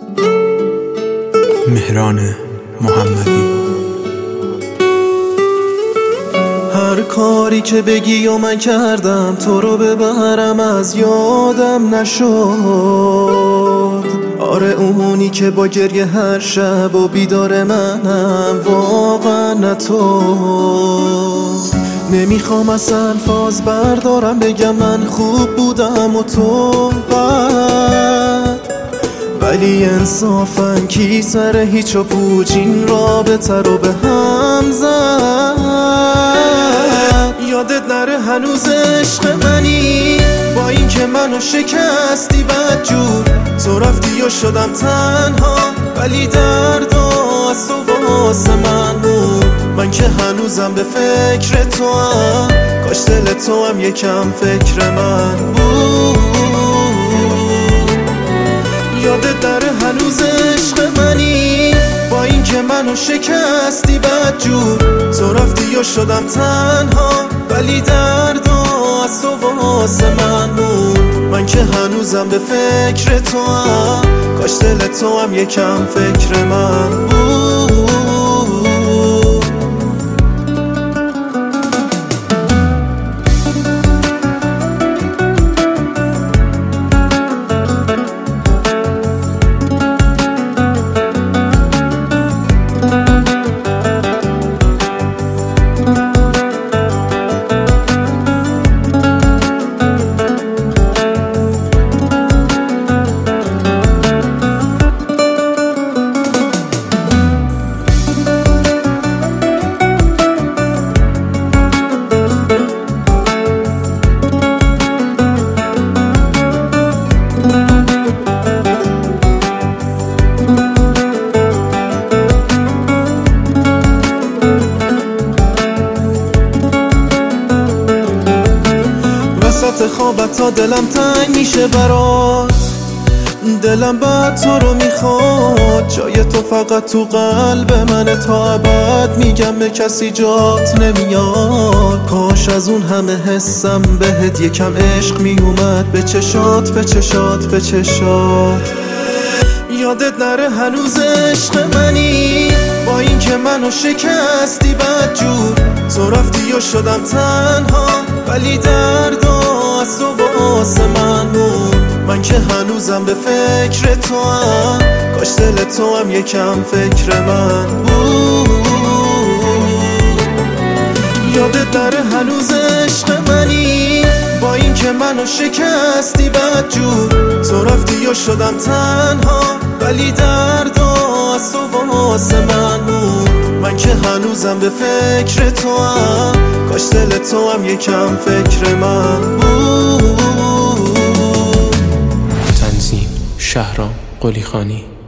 مهران محمدی. هر کاری که بگی و من کردم، تو رو ببرم از یادم نشد. آره اونی که با گریه هر شب و بیدار منم، واقعا نه تو. نمیخوام از الفاظ بردارم بگم من خوب بودم و تو بد، ولی انصافاً کی سر هیچ و پوچ این رابطه رو به هم زد. یادت نره هنوز عشق منی، با این که منو شکستی بدجور. تو رفتی و شدم تنها، ولی درد از تو واسه من بود. من که هنوزم به فکر تو هم، کاش دل تو هم یکم فکر من بود. یادت نره هنوز عشق منی، با این که منو شکستی بدجور. تو رفتی و شدم تنها، ولی درد از تو واسه من بود. من که هنوزم به فکر تو هم، کاش دل تو هم یکم فکر من بود. وسط خوابت تا دلم تنگ میشه برات، دلم بعد تو رو میخواد. جای تو فقط تو قلب منه تا ابد، میگم به کسی جات نمیاد. کاش از اون همه حسم بهت یکم عشق میومد، به چشات به چشات به چشات. یادت نره هنوز عشق منی، با این که منو شکستی بدجور. تو رفتی و شدم تنها، ولی درد از تو واسه من بود. من که هنوزم به فکر تو هم، کاش دل تو هم یکم فکر من بود. یادت نره هنوز عشق منی، با این که منو شکستی بدجور. تو رفتی و شدم تنها، ولی درد از تو واسه من بود. من که هنوزم به فکر تو هم، کاش دل تو هم یکم فکر من بود. تنظیم شهرام قلیخانی.